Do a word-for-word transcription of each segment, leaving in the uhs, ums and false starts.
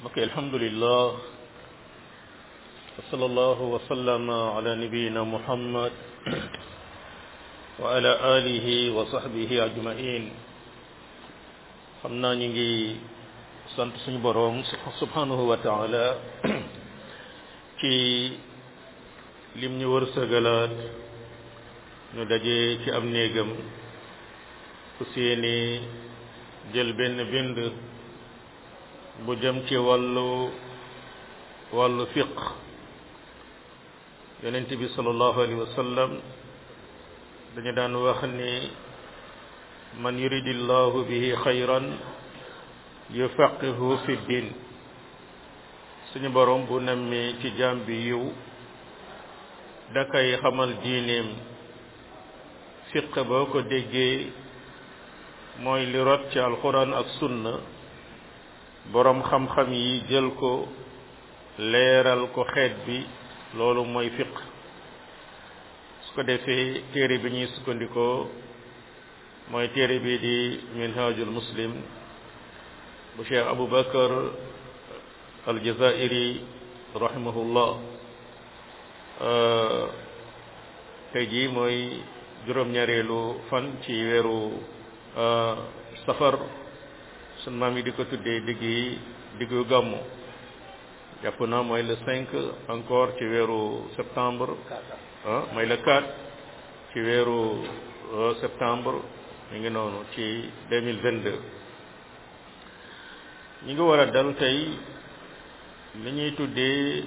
ok alhamdulillah wa sallallahu wa sallama ala nabiyyina muhammad wa ala alihi wa sahbihi ajma'in. xam naa ñu ngi sant suñu boroom subhanahu wa ta'ala ci lim ñu wërsëgalaat ñu daje ci am néegam ku seeni jël benn bind bu jëm ci wàllu wàllu fiq. yonent bi sallallahu alayhi wa sallam dañu daan wax ni man yuridillahu bihi xayran yufaqihu fi din. suñu borom bu nammee ci jaam bi yiw da kay xamal diineem. fiq boo ko déggee mooy li rot ci alquran ak sunna boroom xam-xam yi jël ko leeral ko xeet bi, loolu mooy fiq. su ko defee téere bi ñuy sukkandikoo mooy téere bi di minhajul muslim bu cheikh abou bakar aljazairi rahimahullah. tey jii mooy juróom-ñaareelu fan ci weeru safar, sun maam yi di ko tuddee diggi diggu gàmmu. jàpp naa mooy le cinq encore ci weeru septembre ah mooy le quatre ci weeru septembre mi ngi noonu ci deux mille vingt-deux. ñi ngi war a dal tey li ñuy tuddee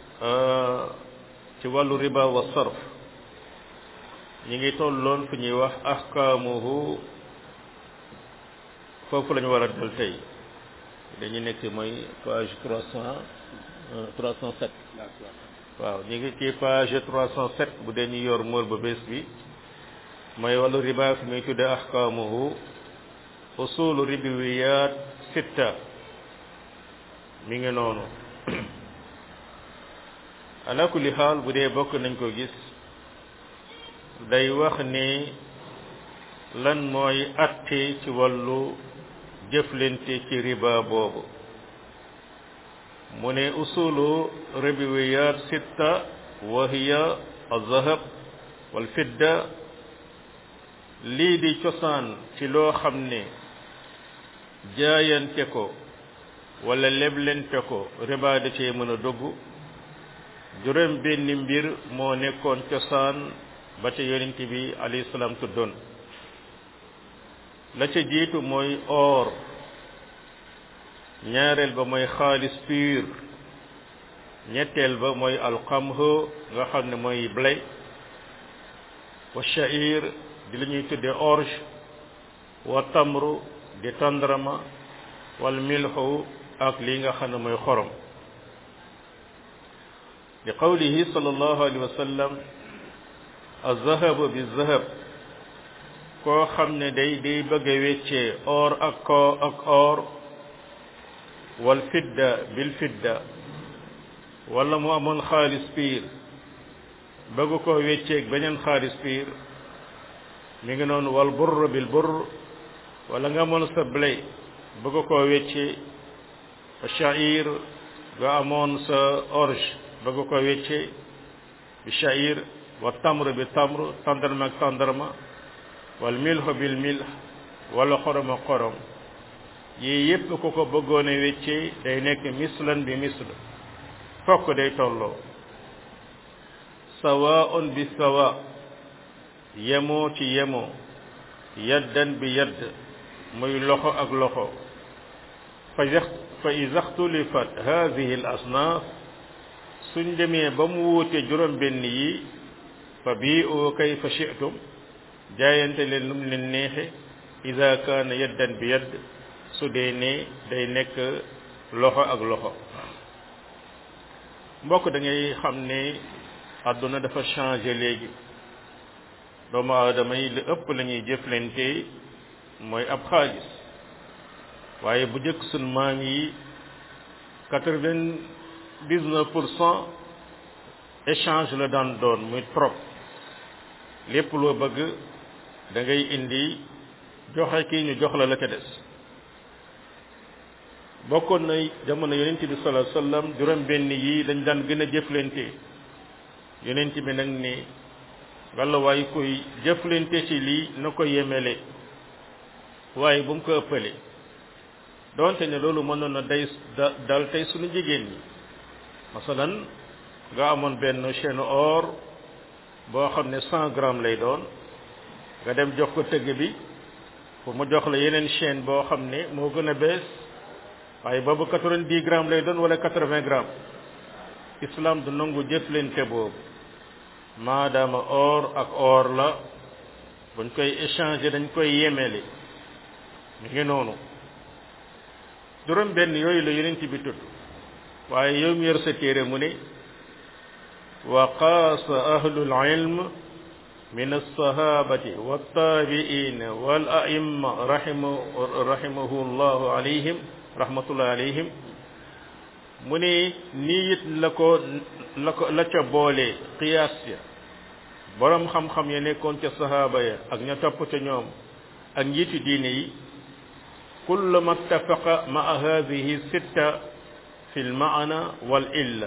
ci wàllu riba wa sarf. ñi ngi tolloon fu ñuy wax ahkaamuhu, foofu la ñu war a dal tey. dañu nekk mooy page trois cent trois cent sept. waaw ñu ngi ci page trois cent sept bu dee ñu yor mool ba bés bi mooy wàllu riba fi muy tudde ahkaamuhu. usulu ribiwiyaat sitta mi ngi noonu. ala kulli xaal bu dee bokk nañ ko gis day wax ni lan mooy atte ci wàllu jëflante ci riba boobu. mu ne usulu ribiwiyaat sitta wa hiya az-zahab wal fidda. lii di cosaan ci loo xam ne jaayante ko wala leblente ko riba da cee mën a dugg. juróom benn mbir moo nekkoon cosaan ba ca yonent bi alayhi salaam tuddoon. la ca jiitu mooy or, ñaareel ba mooy xaalis pur, ñetteel ba mooy alqamhu nga xam ne mooy blé, wa sha'ir di la ñuy tuddee orge, wa tamru di tandrama, wal milhu ak lii nga xam ne mooy xorom. li qawlihi sallallahu alayhi wa sallam az-zahabu bi-zahab. koo xam ne day day bëgg a weccee or ak ko ak or, wal fidda bil fidda, wala mu amoon xaalis piir bëgg ko wecceeg beneen xaalis piir mi ngi noonu. wal burr bil burr, wala nga amoon sa blé bëgg koo weccee. wa sha'ir nga amoon sa orge bëgg koo weccee bi sha'ir. wa tamr bi tamr, tàndarma ak tàndarma. wal milh bil milh, wala xorom ak xorom. yii yépp ku ko bëggoon a weccee day nekk mislan bi misl, fokk day tolloo. sawaa'un bi sawa, yemoo ci yemoo. yaddan bi yadd, muy loxo ak loxo. fa fa iza ixtulifat haadihi al asnaaf, suñ demee ba mu wuute juróom benn yi, fa bi'u kayfa shi'tum, jaayante leen lum leen neexe. iza kaana yaddan bi yadd, su dee ne day nekk loxo ak loxo. mbokk da ngay xam ne àdduna dafa changé léegi. doomu aadama yi li ëpp la ñuy jëflante mooy ab xaalis. waaye bu jëkk sun maam yi quatre-vingt-dix-neuf pour cent échange la daan doon, muy trop. lépp loo bëgg da ngay indi joxe kii ñu jox la la ca des. bokkoon na jamono yonent bi sallallahu alayhi wasallam juróom benn yi dañ daan gën a jëflante yonent bi nag ni walla waaye koy jëflante ci lii na ko yemele waaye bu mu ko ëppale donte ne loolu mënoon na day dal tey suñu jigéen ñi masalan nga amoon benn chaîne or boo xam ne cent grammes lay doon nga dem jox ko tëgg bi pour mu jox la yeneen chaîne boo xam ne moo gën a bees waaye boobu quatre-vingt-dix grammes lay doon wala quatre-vingts grammes islam du nangu jëflante boobu maadaama or ak or la buñ koy échanger dañ koy yemele mi ngi noonu juróom benn yooyu la yonent bi tudd waaye yow mi yor sa téere mu ne wa qaasa ahlul ilm min alsahabati waltabi'in wal a'imma rahimu rahimahu llahu alayhim rahmatullahi alayhim mu ne nii it la ko la ko la ca boole qiyaas ya borom xam-xam ya nekkoon ca sahaaba ya ak ña topp ca ñoom ak njiiti diine yi kullu ma ittafaqa ma'a hadhihi sitta fi l maana wal illa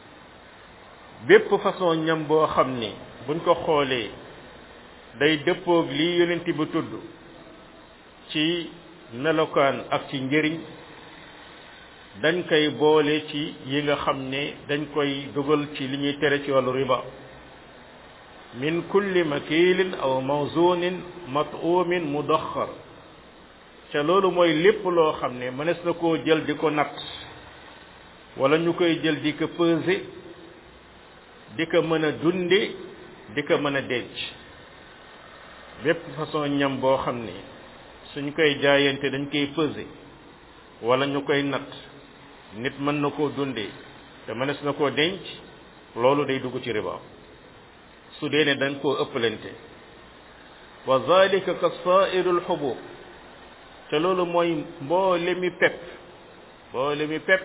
bépp façon ñam boo xam ni buñ ko xoolee day dëppoog lii yonent bi tudd ci melokaan ak ci njëriñ dañ koy boole ci yi nga xam ne dañ koy dugal ci li ñuy tere ci wàllu riba min kulli makilin aw mawzunin mat'umin mudaxxar ca loolu mooy lépp loo xam ne mënees na koo jël di ko natt wala ñu koy jël di ko peser di ko mën a dunde di ko mën a denc bépp façon ñam boo xam ne suñ koy jaayante dañ koy peser wala ñu koy natt nit mën na koo dundee te mënees na koo denc loolu day dugg ci riba su dee ne dañ koo ëppalante wa zalika ka saa'irul hubub te loolu mooy mboole mi pepp mboole mi pepp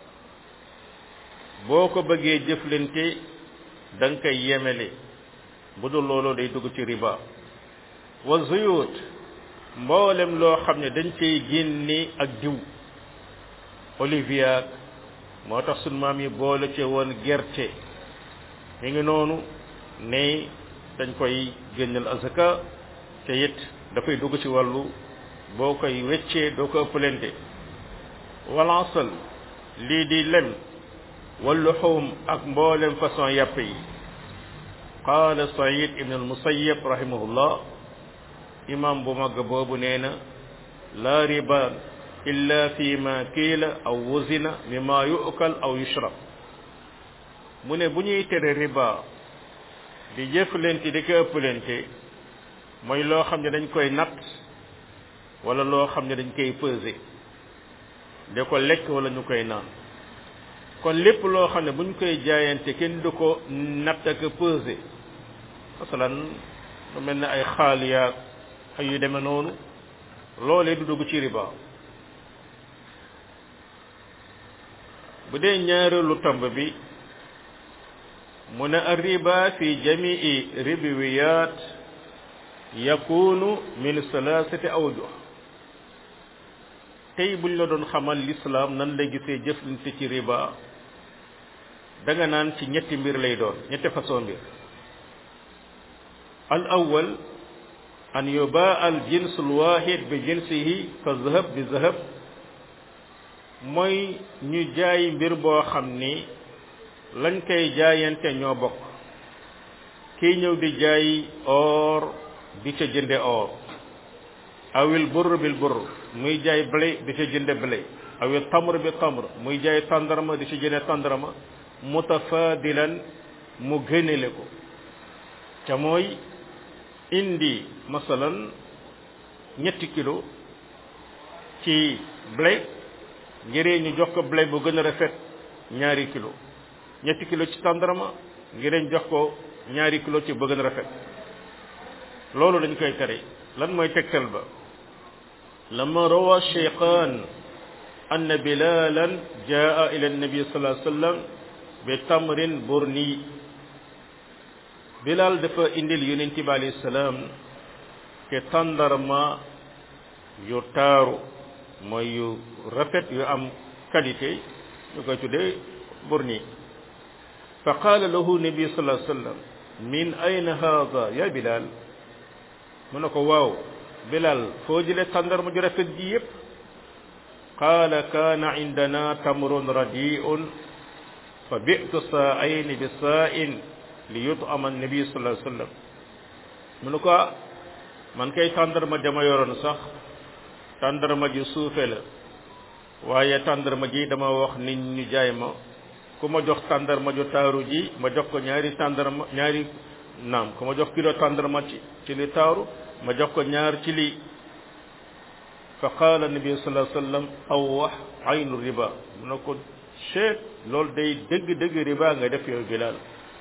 boo ko bëggee jëflante da nga koy yemele bu dul loolu day dugg ci riba wa zuyut mboolem loo xam ne dañ cay génne ak diw olivier moo tax sunu maam yi boole ci woon gerte mi ngi noonu ne dañ koy génnal azaka te it dafay dugg ci wàllu boo koy weccee doo ko ëppalante wal asal lii di lem wal luhum ak mboolem façon yàpp yi qaala Saïd ibn al-Musayyab rahimahullah imam bu mag boobu nee na la riba illa fi ma kiila aw wuzina mimma yu'kal aw yushrab mu ne bu ñuy tere riba di jëflante di ko ëppalante mooy loo xam ne dañ koy natt wala loo xam ne dañ koy peser de ko lekk wala ñu koy naan kon lépp loo xam ne buñ koy jaayante kenn du ko natt ak peser masalan lu mel ne ay xaal yaag ay yu demee noonu loolee du dugg ci riba bu dee ñaareelu tomb bi mu ne ar-riba fi jamii ribwiyat yakunu min salasati awjuh tey buñ la doon xamal l'islam nan lay gisee jëflante ci riba da nga naan ci ñetti mbir lay doon ñetti façon mbir al awwal an yubaa al jins al wahid bi jinsihi ka zahab bi zahab mooy ñu jaay mbir boo xam ni lañ koy jaayante ñoo bokk kii ñëw di jaay or di ca jënde or awil burr bil burr muy jaay blé di ca jënde blé awil tamr bi tamr muy jaay tàndarma di ca jënde tàndarma mutafadilan mu gënale ko ca mooy indi masalan ñetti kilo ci blé ngiree ñu jox ko blé bu gën a rafet ñaari kilo ñetti kilo ci tàndarma ngiree ñu jox ko ñaari kilo ci bu gën a rafet loolu dañ koy tere lan mooy tegtal ba lama rawa shaykhan anna bilalan jaa ila annabi sallallahu alayhi wasallam bi tamrin burni bilal dafa indil yonent bi alayhi salaam ke tàndarma yu taaru mooy yu rafet yu am qualité ñu koy tuddee burni fa qaala lahu nabi sallallahu alayhi wasallam min ayna hada ya bilal mu ne ko waaw bilal foo jëlee tàndarma ju rafet ji yépp qaala kaana indana tamrun radi'un fa bi'tu saa'ayni bi saa'in li yut'ama an-nabi sallallahu alayhi wasallam mu ne ko man kay tàndarma dama yoroon sax tàndarma ju suufe la waaye tàndarma ji dama wax nit ñu jaay ma ku ma jox tàndarma ju taaru ji ma jox ko ñaari tàndarma ñaari naam ku ma jox kilo tàndarma ci ci li taaru ma jox ko ñaar ci li fa qaala nabi sallallahu alayhi wasallam aw wax aynu riba mu ne ko cheet loolu day dëgg-dëgg riba nga def yow Bilal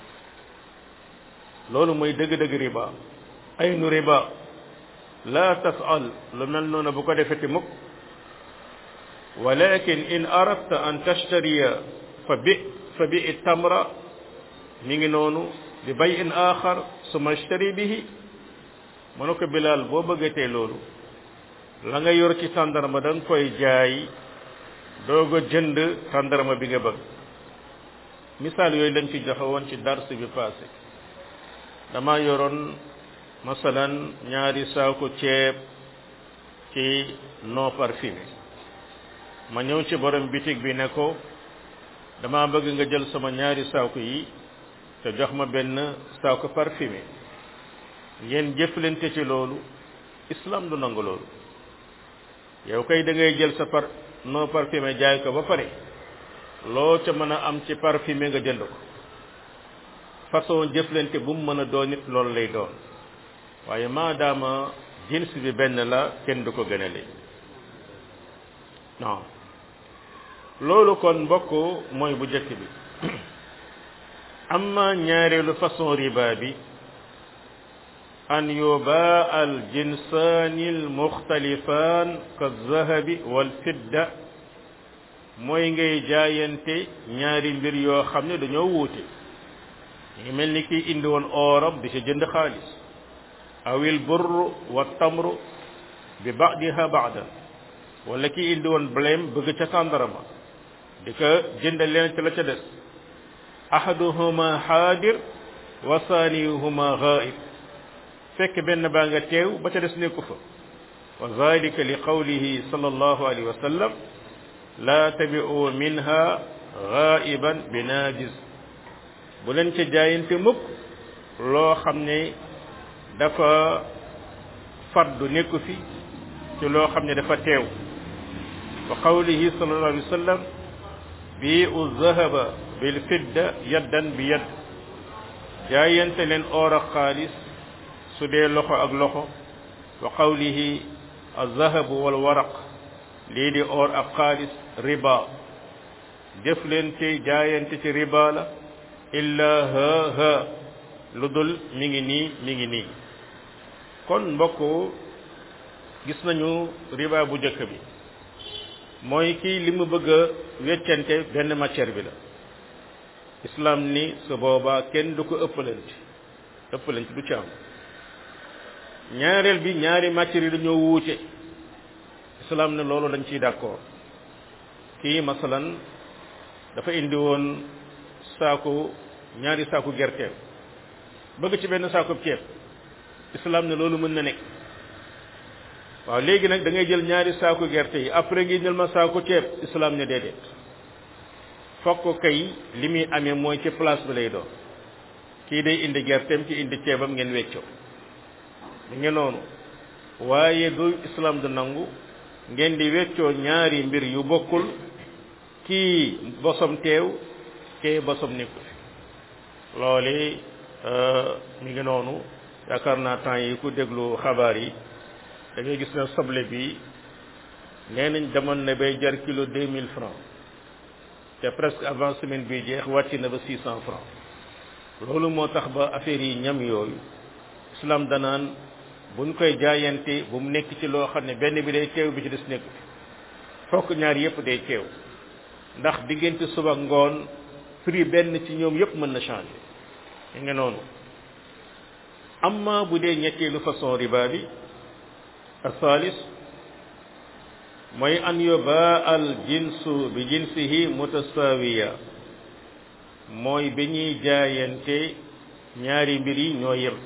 loolu mooy dëgg-dëgg riba aynu riba la tafal lu mel noonu bu ko defeti mukk walakin in aradta an tashtariya fa bi fa bi tamra mi ngi noonu bi bay'in axar summa ashtari bihi mu ne ko Bilal boo bëggatee loolu la nga yor ci tàndarma da nga koy jaay doog a jënd tàndarma bi nga bëgg misaal yooyu lañ ci joxe woon ci dars bi passé dama yoroon masalan ñaari saako ceeb ci non parfumé ma ñëw ci borom bitig bi ne ko dama bëgg nga jël sama ñaari saako yi te jox ma benn saako parfumé ngeen jëflante ci loolu islam du nangu loolu yow kay da ngay jël sa par non parfumé jaay ko ba pare loo ca mën a am ci parfumé nga jënd ko façon jëflante bu mu mën a doon nit loolu lay doon waaye maadaama jins bi benn la kenn du ko gënale non loolu kon mbokk mooy bu jëkk bi amma ñaareelu façon riba bi an yubaa al jinsaani al muxtalifaan ka zahabi wal fidda mooy ngay jaayante ñaari mbir yoo xam ne dañoo wuute ngi mel ni kii indi woon ooram di ci jënd xaalis awil burru wa tamru bi ba'diha ba'da wala kii indi woon blème bëgg ca tàndarama di ko jënd leen ci la ca des ahaduhuma xaadir wa saaniyuhuma ghaib fekk benn baa nga teew ba ca des nekku fa wa zalika li qawlihi sallallahu alayhi wa sallam la tabi'u minha ghaiban bi najiz bu leen ca jaayante mukk loo xam ne dafa faddu nekku fi ci loo xam ne dafa teew wa qawlihi sallallahu alayhi wa sallam bi'u dhahaba bil fidda yaddan bi yadd jaayante leen or ak xaalis su dee loxo ak loxo wa qawlihi az-zahabu wal waraq lii di or ak xaalis riba def leen ci jaayante ci riba la illa ha ha lu dul mi ngi nii mi ngi nii kon mbokk gis nañu riba bu njëkk bi mooy kii li mu bëgg a weccante benn matière bi la islam ni su boobaa kenn du ko ëppalante ëppalante du ci am ñaareel bi ñaari matières yi dañoo wuute islam ne loolu dañ ciy d'accord kii masalan dafa indi woon saaku ñaari saaku gerte bëgg ci benn saaku ceeb islam ne loolu mën na nekk waaw léegi nag da ngay jël ñaari saaku gerte yi après ngi jël ma saaku ceeb islam ne déedéet fokk kay li muy amee mooy ci place bi lay doon kii day indi gerteem ci indi ceebam ngeen weccoo mi ngi noonu waaye du islam du nangu ngeen di weccoo ñaari mbir yu bokkul kii bosom teew kee bosom nekku fi loole mi ngi noonu yaakaar naa temps yi ku déglu xabaar yi da ngay gis ne soble bi nee nañ demoon na bay jar kilo deux mille francs te presque avant semaine bi jeex wàcc na ba six cent francs loolu moo tax ba affaire yi ñam yooyu islam danaan buñ koy jaayante bu mu nekk ci loo xam ne benn bi day teew bi ci des nekk fokk ñaar yépp day teew ndax diggante suba ngoon prix benn ci ñoom yépp mën na changer yi nga noonu amma bu dee ñetteelu façon riba bi asalis mooy an yubaa al jinsu bi jinsihi mutasawiya mooy bi ñuy jaayante ñaari mbir yi ñoo yem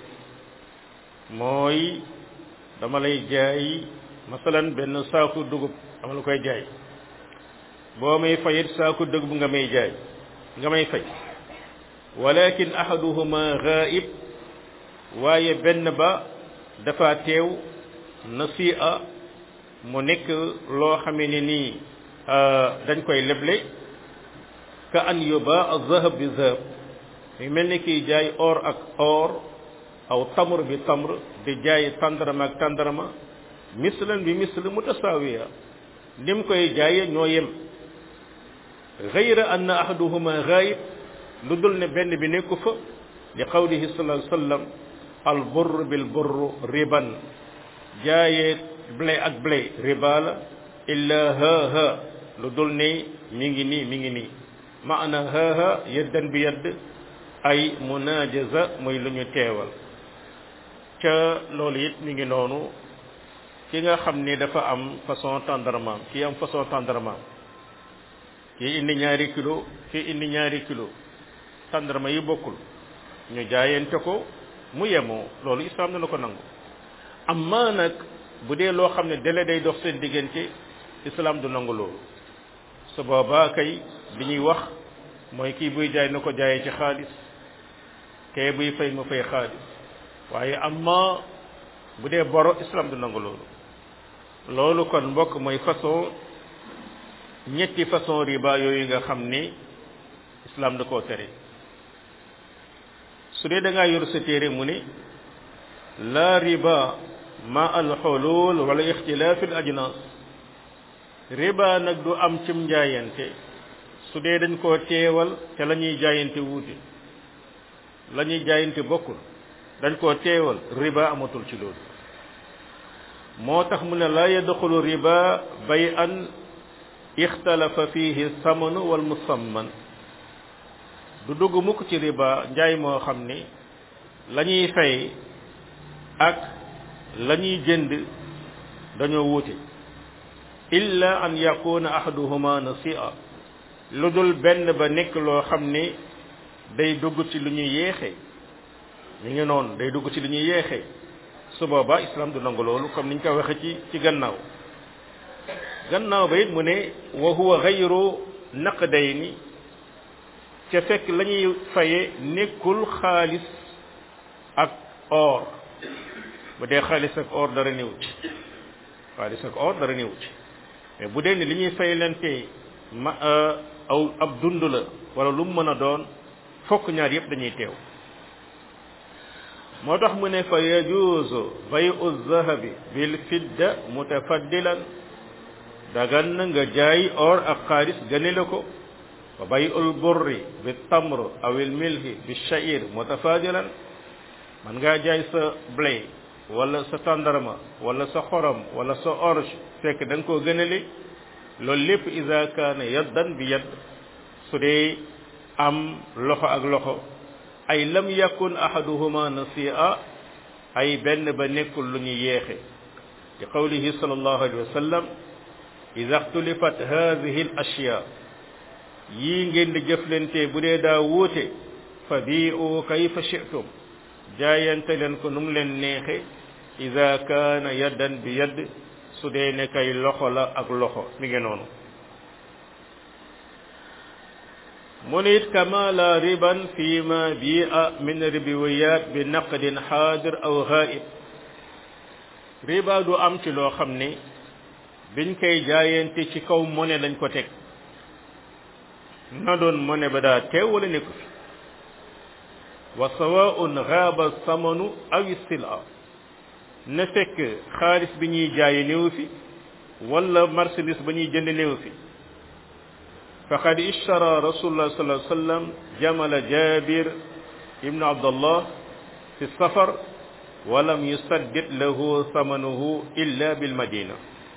mooy dama lay jaay masalan benn saaku dugub dama la koy jaay boo may fayit saaku dugub nga may jaay nga may fay walakin ahaduhuma ghaib waaye benn ba dafa teew nasi'a mu nekk loo xamee ne nii dañ koy leble ka an yuba az-zahab bi zahab mi mel ni kiy jaay or ak or aw tamr bi tamr di jaay tàndarama ak tàndarama mislan bi misl mutasawiya nim koy jaaye ñoo yem ghayra anna ahaduhuma ghaib lu dul ne benn bi nekku fa li qawlihi sallallahu alayhi wa sallam al burr bil burr riban jaayee blé ak blé riba la illa ha ha lu dul ne mi ngi nii mi ngi nii maana ha ha yaddan bi yadd ay munajaza mooy lu ñu teewal ca loolu it mi ngi noonu ki nga xam ni dafa am façon tendrement kii am façon tendrement kii indi ñaari kilo kii indi ñaari kilo tendrement yi bokkul ñu jaayante ko mu yemoo loolu islam dana ko nangu amma nag bu dee loo xam ne délai day dox seen diggante islam du nangu loolu su boobaa kay bi ñuy wax mooy kii buy jaay na ko jaayee ci xaalis kee buy fay mu fay xaalis waaye amma bu dee boro islam du nangu loolu loolu kon mbokk mooy façon ñetti façon riba yooyu nga xam ni islam da koo tere su dee da ngaa yor sa téere mu ne la riba ma al xulul wala ixtilaaf al ajnas riba nag du am cim njaayante su dee dañ koo teewal te la ñuy jaayante wuute la ñuy jaayante bokkul dañ koo teewal riba amatul ci loolu moo tax mu ne la yadxulu riba bay an ixtalafa fihi samanu wal musamman du dugg mukk ci riba njaay moo xam ni la ñuy fay ak la ñuy jënd dañoo wuute illa an yakuna ahaduhuma nasi'a lu dul benn ba nekk loo xam ni day dugg ci lu ñuy yeexe mi ngi noonu day dugg ci lu ñuy yeexe su boobaa islam du nangu loolu comme niñ ko waxe ci ci gannaaw gannaaw ba it mu ne wa huwa ghayru naqdayni ca fekk la ñuy faye nekkul xaalis ak or bu dee xaalis ak or dara néew ci xaalis ak or dara néew ci mais bu dee ni li ñuy fay lente ma aw ab dund la wala lu mu mën a doon fokk ñaar yëpp dañuy teew moo tax mu ne fa yajuuzu bay'u zahabi bil fidda mutafaddilan dagan na nga jaay or ak xaalis gëne la ko wa bay'ul burri bi tamr aw al milhi bi sha'ir mutafadilan man ngaa jaay sa blé wala sa tàndarma wala sa xorom wala sa orge fekk da nga koo gënale loolu lépp iza kaana yaddan bi yadd su dee am loxo ak loxo ay lam yakun ahaduhuma nasi'a ay benn ba nekkul lu ñu yeexe li qawlihi sallallahu alayhi wa sallam iza ixtulifat hadhihi al ashya yii ngeen di jëflante bu dee daa wuute fa bi'u kayfa shi'tum jaayante leen ko nu mu leen neexe iza kaana yaddan bi yadd su dee ne kay loxo la ak loxo mi ngi noonu mu ne it kama la riban fi ma bi'a min ribiwiyat bi naqdin xaadir aw ghaib riba du am ci loo xam ne biñ koy jaayante ci kaw monnaie lañ ko teg na doon monnaie ba daa teew wala nekku fi wa sawaa'un ghaaba samanu aw sila na fekk xaalis bi ñuy jaaye néew fi wala marchandise ba ñuy jënd néew fi faqad ishtara rasulullah sallallahu alayhi wa sallam jamala jabir ibnu abdallah fi safar walam yusaddid lahu samanuhu illa bil madina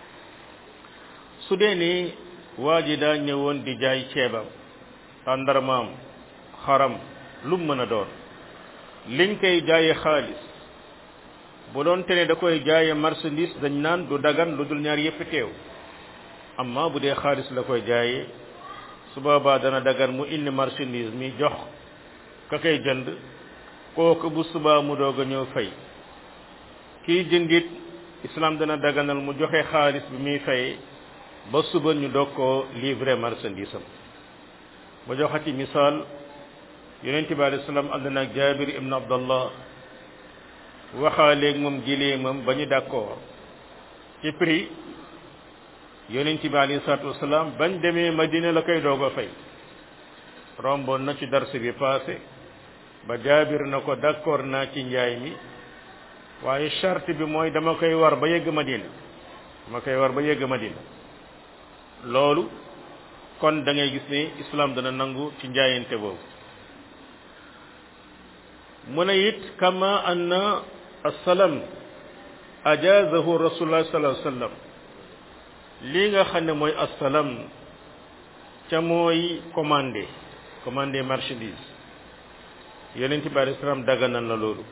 su dee ni waa ji daa ñëwoon di jaay ceebam tàndarmaam xaram lu mu mën a doon liñ koy jaaye xaalis bu doon te ne da koy jaaye marchandise dañ naan du dagan lu dul ñaar yëpp teew amma bu dee xaalis la koy jaayee su boobaa dana dagan mu indi marchandise mi jox ka koy jënd kooku bu subaa mu doog a ñëw fay kii jëndit islam dana daganal mu joxe xaalis bi muy fay ba suba ñu doog koo livrer marchandise am ba joxati misaal yonent bi alayhi salaam ànd na ak Jaabir ibn Abdallah waxaaleeg moom gileemam ba ñu d'accord ci prix yonent bi alayhi salaatu wasalaam bañ demee Madina la koy doog a fay romboon na ci darse bi passé ba Jaabir na ko d'accord naa ci njaay mi waaye charte bi mooy dama koy war ba yegg Madina dama koy war ba yegg Madina loolu kon da ngay gis ne islam dana nangu ci njaayante boobu mu ne it kama anna assalam ajazahu rasulullah sallallahu alayhi wasallam lii nga xam ne mooy assalam ca mooy commandé commandé marchandise yonent bi alayhi salaam daganal na loolu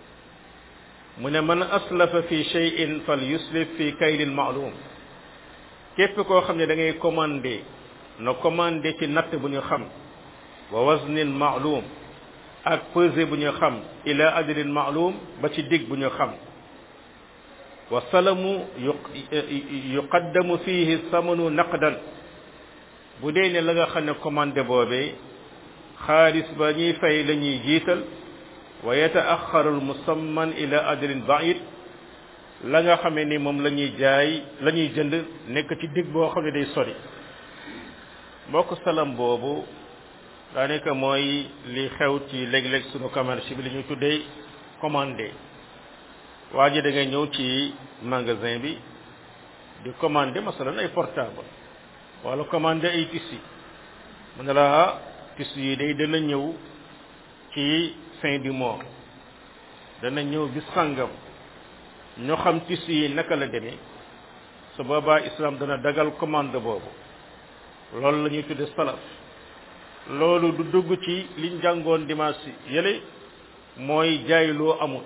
mu ne man aslafa fi shay'in fal yuslif fi kaylin ma'lum képp koo xam ne da ngay commandé na commandé ci natt bu ñu xam wa waznin ma'lum ak pesé bu ñu xam ila ajrin ma'lum ba ci dig bu ñu xam wa salamu yuqaddamu fihi samanu naqdan bu dee ne la nga xam ne commandé boobee xaalis ba ñuy fay la ñuy jiital wa yata'axxaru al-musamman ila ajrin ba'id la nga xamee ni moom la ñuy jaay la ñuy jënd nekk ci dig boo xam ne day sori mbokk salam boobu daanaka mooy li xew ci léeg-léeg sunu commerce bi li ñu tuddee commandé waa ji da ngay ñëw ci magasin bi di commandé masalan ay portable wala commandé ay tissus mu ne la tissus yi day dana ñëw ci fin du mois dana ñëw bis sàngam ñoo xam tissus yi naka la demee su boobaa islam dana dagal commande boobu loolu la ñuy tudde salaf loolu du dugg ci liñ jàngoon dimanche yële mooy jaayloo amul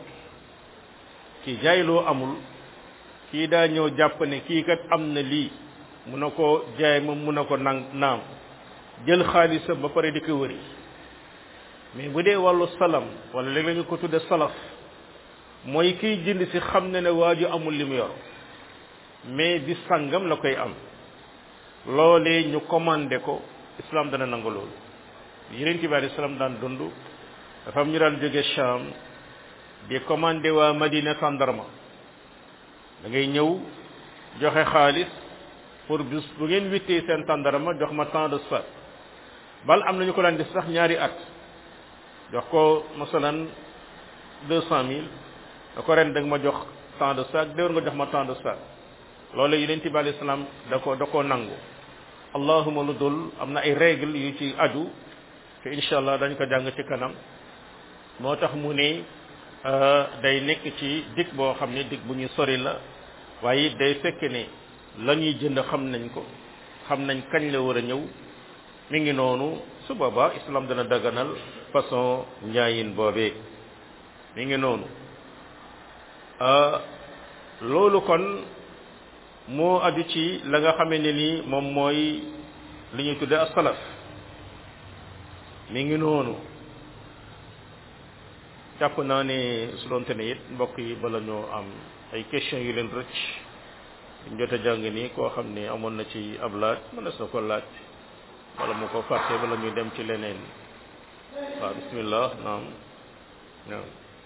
kii jaayloo amul kii daa ñëw jàpp ne kii kat am na lii mun na ko jaay moom mun na ko nang naam jël xaalisam ba pare di ko wëri mais bu dee wàllu salam wala léeg la ñu ko tudde salaf mooy kiy jënd si xam ne ne waaju amul li mu yor mais bi sàngam la koy am loolee ñu commandé ko islam dana nangu loolu yeneen bi alayhi salaam daan dund dafa am ñu daan jóge Sham di commandé waa Madina tàndarma da ngay ñëw joxe xaalis pour bis bu ngeen wittee seen tàndarma jox ma temps de sac bal am nañu ko daan def sax ñaari at jox ko masalan deux cent mille da ko ren da nga ma jox temps de sac déwén nga jox ma temps de sac loolu yeneen bi alayhi salaam da ko da koo nangu allahuma lu dul am na ay règle yu ci aju te incha allah dañ ko jàng ci kanam moo tax mu ne day nekk ci dig boo xam ne dig bu ñu sori la waaye it day fekk ne la ñuy jënd xam nañ ko xam nañ kañ la war a ñëw mi ngi noonu su boobaa islam dana daganal façon njaayin boobee mi ngi noonu loolu kon moo aju ci la nga xamee ne ni moom mooy li ñuy tudde as-salaf mi ngi noonu jàpp naa ne su doonte ne it mbokk yi bala ñoo am ay questions yu leen rëcc ñu jot a jàng nii koo xam ne amoon na ci ab laaj mën na sa ko laaj wala mu ko fàtte bala ñuy dem ci leneen waaw bismillah naam naam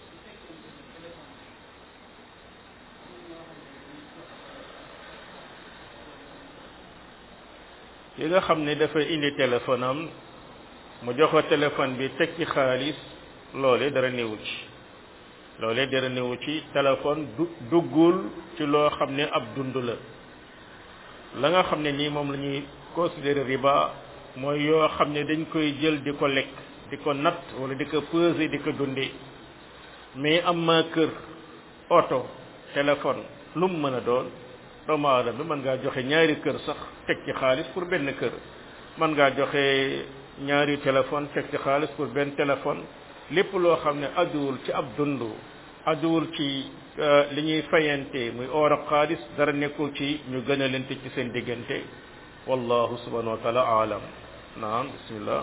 ki nga xam ne dafa indi téléphone am mu jox ko téléphone bi teg ci xaalis loolee dara néewu ci loolee dara néewu ci téléphone du duggul ci loo xam ne ab dund la la nga xam ne nii moom la ñuy considérer riba mooy yoo xam ne dañ koy jël di ko lekk di ko natt wala di ko peser di ko dundee mais am ma kër oto téléphone lu mu mën a doon doomu aadama bi mën ngaa joxe ñaari kër sax teg ci xaalis pour benn kër mën ngaa joxe ñaari téléphone teg ci xaalis pour benn téléphone lépp loo xam ne ajuwul ci ab dund ajuwul ci li ñuy fayante muy or ak xaalis dara nekkul ci ñu gën a lente ci seen diggante wallahu subhanahu wa taala aalam naam bismillah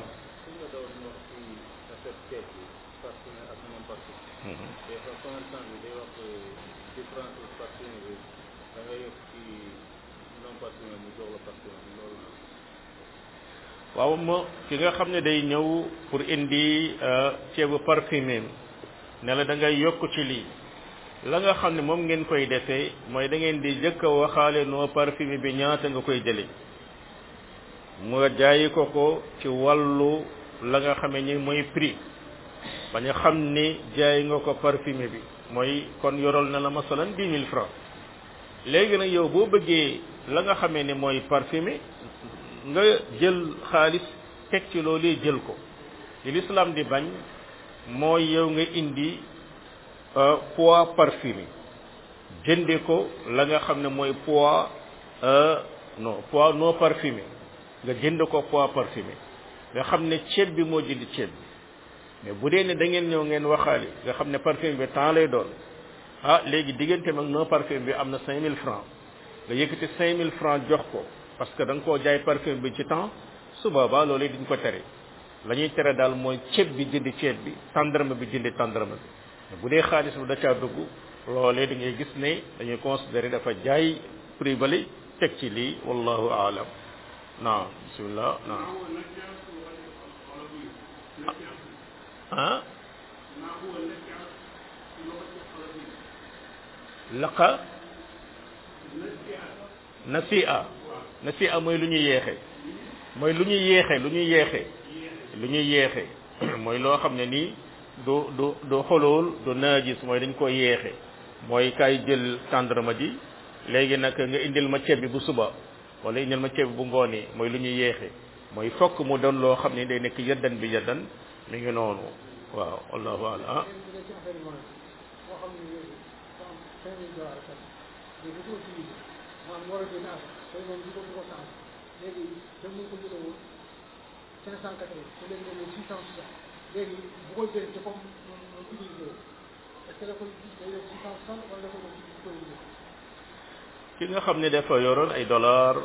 waaw mo ki nga xam ne day ñëw pour indi ceebu parfumé ne la da ngay yokk ci lii la nga xam ne moom ngeen koy defee mooy da ngeen di jëkk a waxaale noo parfumé bi ñaata nga koy jëlee mu jaayi ko ko ci wàllu la nga xamee ni mooy prix ba ñu xam ni jaay nga ko parfumé bi mooy kon yoral na la masalan dix mille francs léegi nag yow boo bëggee la nga xamee ni mooy parfumé nga jël xaalis teg ci loolu jël ko li l'islam di bañ mooy yow nga indi poids parfumé jënde ko la nga xam ne mooy poids non poids non parfumé nga jënd ko poids parfumé nga xam ne ceeb bi moo jënd ceeb bi mais bu dee ne da ngeen ñëw ngeen waxaale nga xam ne parfumé bi temps lay doon ah léegi diggante mag non parfumé bi am na cinq mille francs nga yëkkati cinq mille francs jox ko parce que da nga koo jaay parfum bi ci temps su boobaa loolu duñ ko tere la ñuy tere daal mooy ceeb bi jënd ceeb bi tàndarma bi jënd tàndarma bi bu dee xaalis bi da caa dugg loolee da ngay gis ne dañuy considérer dafa jaay prix bali teg ci lii wallahu aalam naam bismillah naam ah laqa nasi'a nasi'a mooy lu ñuy yeexe mooy lu ñuy yeexe lu ñuy yeexe lu ñuy yeexe mooy loo xam ne nii du du du xolool du naajis mooy dañ ko yeexe mooy kay jël tàndarma ji léegi nag nga indil ma ceeb bi bu suba wala indil ma ceeb bi bu ngoonee mooy lu ñuy yeexe mooy fokk mu doon loo xam ne day nekk yaddan bi yaddan mi ngi noonu waaw wallahu a'lam ah léegi bu koy jël ci comme utilisé est-ce que dafa day def six cent soixante wala dafa def ki nga xam ne dafa yoroon ay dollar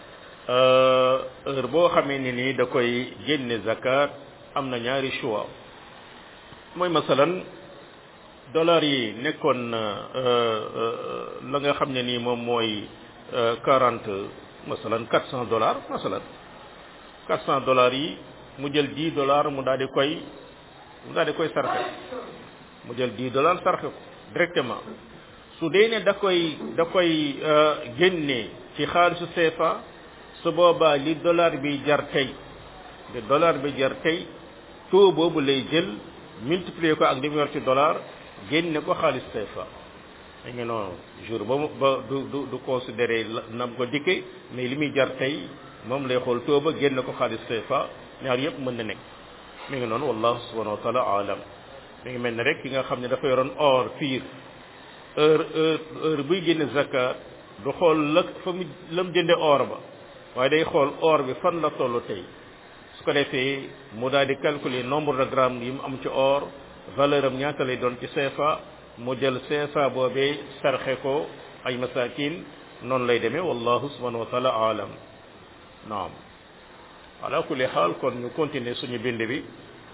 heure boo xamee ne nii da koy génne zakat am na ñaari choix mooy masalan dollar yi nekkoon la nga xam ne nii moom mooy quarante masalan quatre cent dollars masalan quatre cent dollars yi mu jël dix dollars mu daal di koy mu daal di koy sarxe mu jël dix dollars sarxe ko directement su dee ne da koy da koy génne ci xaalisu C F A su boobaa li dollar bi jar tey li dollar bi jar tey taux boobu lay jël multiplier ko ak li mu yor ci dollar génne ko xaalis C F A da nga noonu jour ba mu ba du du du considéré nam ko dikke mais li muy jar tey moom lay xool taux ba génne ko xaalis C F A ñaar yëpp mën na nekk mi ngi noonu wallahu subhanahu wa taala alam mi ngi mel ne rek ki nga xam ne dafa yoroon or piir heure heure heure buy génne zakat du xool la fa mu la mu jënde or ba waaye day xool or bi fan la tollu tey su ko defee mu daal di calculer nombre de grammes yi mu am ci or valeur am ñaata lay doon ci C F A mu jël C F A boobee sarxe ko ay masakin noonu lay demee wallahu subhanahu wa taala alam naam ala kulli xaal kon ñu continuer suñu bind bi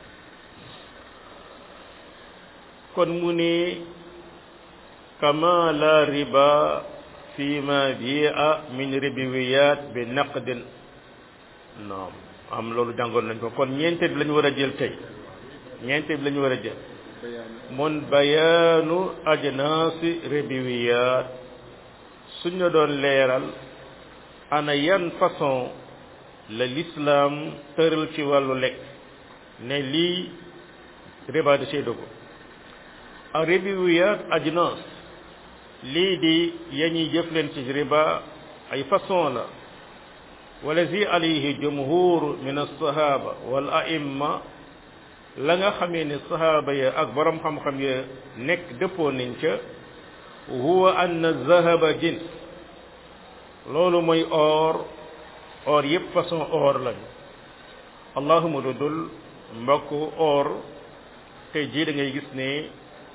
kon mu ni kama la riba fi ma bi'a min ribwiyat bi naqdin naam am loolu jàngoon nañ ko kon ñeente bi lañu war a jël tey ñeente bi lañu war a jël mun bayaanu ajnaasi ribwiyat suñu doon leeral ana yan façon la l'islam tëral ci wàllu lekk ne lii riba da cee dugg a ribwiyat ajnas lii di yañuy jëf leen ci riba ay façon la walazi alayhi jumhur min as-sahaba wal a'imma la nga xamee ne sahaba ya ak borom xam-xam ya nekk dëppoo nañ ca huwa anna zahaba jins loolu mooy or or yëpp façon or lañu allahuma lu dul mbokk or tey jii da ngay gis ne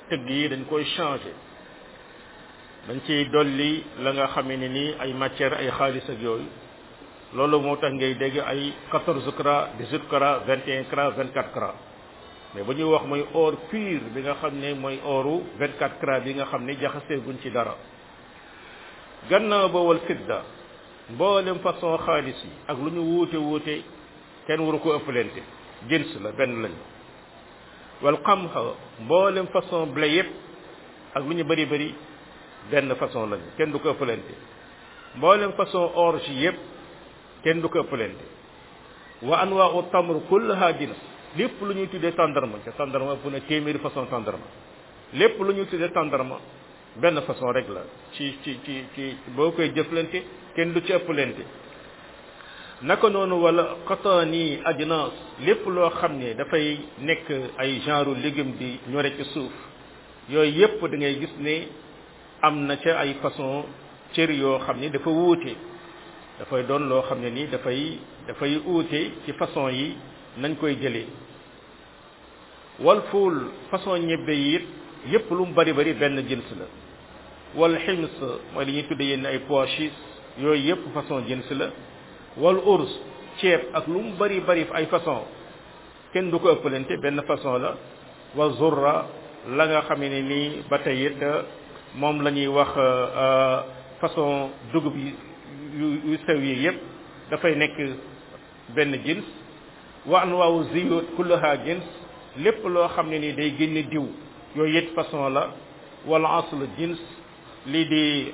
tëgg yi dañ koy changé dañ ciy dolli la nga xamee ne nii ay matière ay xaalis ak yooyu loolu moo tax ngay dégg ay quatorze carats dix-huit carats vingt et un carats vingt-quatre carats mais bu ñuy wax mooy or pur bi nga xam ne mooy oru vingt-quatre carats bi nga xam ne jaxasee guñ ci dara gannaaw ba wal fidda mboolem façon xaalis yi ak lu ñu wuute wuute kenn waru ko ëppalente jins la benn lañu wal qamha mboolem façon blé yëpp ak lu ñu bëri bëri benn façon lañu kenn du ko ëppalente mboolem façon orge yëpp kenn du ko ëppalente wa anwaa'u tamr kullaha jins lépp lu ñuy tuddee tàndarma te tàndarma ëpp na téeméeri façon tàndarma lépp lu ñuy tuddee tàndarma benn façon rek la ci ci ci ci boo koy jëflante kenn du ci ëppalente naka noonu wala qataani ajnaas lépp loo xam ne dafay nekk ay genre légume di ñore ci suuf yooyu yépp da ngay gis ne am na ca ay façon cër yoo xam ne dafa wuute dafay doon loo xam ne ni dafay dafay wuute ci façon yi nañ koy jëlee wal fuul façon ñebbe yi it yépp lu mu bari bari benn jins la wal xims mooy li ñuy tudde yenn ay pois chiches yooyu yépp façon jins la wal urs ceeb ak lu mu bari bari ay façon kenn du ko ëppalante benn façon la wa zurra la nga xam ne nii ba tey it moom la ñuy wax façon dugub yi yu sew yi yépp dafay nekk benn jins wa anwaawu ziyut kullaha jins lépp loo xam ne nii day génne diw yooyu it façon la wala asl jins lii di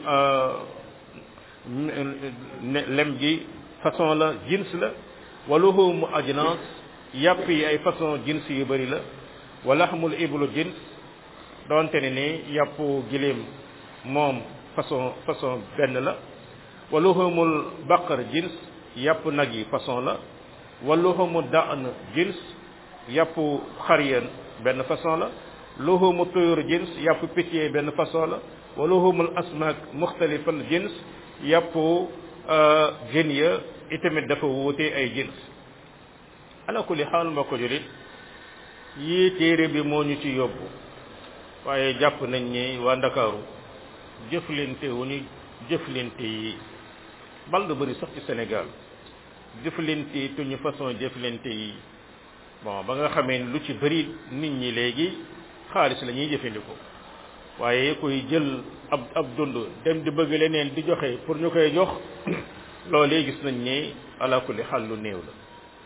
lem gi façon la jins la waluhumu ajnas yàpp yi ay façon jins yu bëri la walahmul iblu jins doonte ne ni yàpp giléem moom façon façon benn la waluhumul baqar jins yàpp nag yi façon la waluhumu daan jins yàpp xariyeen benn façon la luhumu tuyur jins yàpp picc benn façon la wa luhumul asmak muxtalifal jins yàpp jën ya itamit dafa wuute ay jins ala kulli xaal mbokk julit yii téere bi moo ñu ci yóbbu waaye jàpp nañ ni waa Ndakaaru jëflante wu ñu jëflante yi bal nga bëri sax ci Sénégal jëflante yi tuñu façon jëflante yi bon ba nga xamee lu ci bëri nit ñi léegi xaalis la ñuy jëfandikoo waaye koy jël ab ab dund dem di bëgg leneen di joxe pour ñu koy jox loolee gis nañ ne ala kulli xaal lu néew la